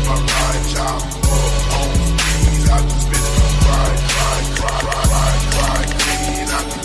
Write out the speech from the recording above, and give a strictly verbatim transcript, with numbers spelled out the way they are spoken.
my ride, chop up on speed. I just